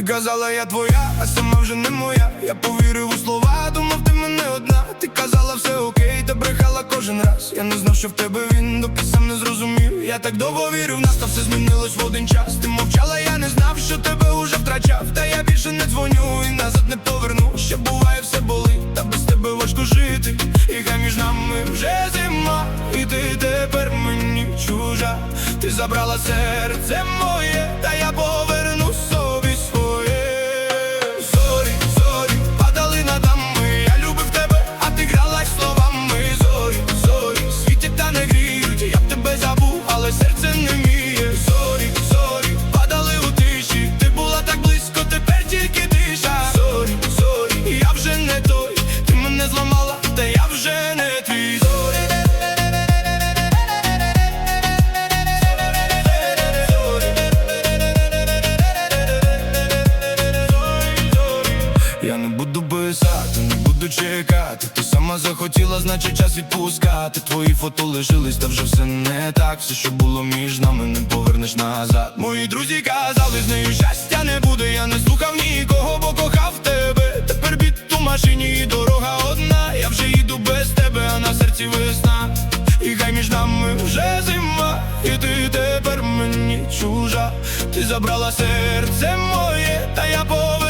казала, я твоя, а сама вже не моя. Я повірив у слова, думав, ти мене одна. Ти казала, все окей, та брехала кожен раз. Я не знав, що в тебе він, доки сам не зрозумів. Я так довго вірив, нас та все змінилось в один час. Ти мовчала, я не знав, що тебе уже втрачав. Та я більше не дзвоню і назад не поверну. Ще буває, все болить, та без тебе важко жити. І хай між нами вже зима, і ти тепер мені чужа. Ти забрала серце моє, та я поверну собі своє. Зорі, зорі, падали над нами. Я любив тебе, а ти гралась словами. Зорі, зорі, світять та не гріють. Я б тебе забув, але серце не вміє. Зорі, зорі, падали у тиші. Ти була так близько, тепер тільки тиша. Зорі, зорі, я вже не той. Ти мене зламала, та я вже не твій. Зорі, я не буду писати, не буду чекати. Ти сама захотіла, значить час відпускати. Твої фото лишились, та вже все не так. Все, що було між нами, не повернеш назад. Мої друзі казали, з нею щастя не буде. Я не слухав нікого, бо кохав тебе. Тепер бід у машині і дорога одна. Я вже їду без тебе, а на серці весна. І хай між нами вже зима, і ти тепер мені чужа. Ти забрала серце моє, та я поверну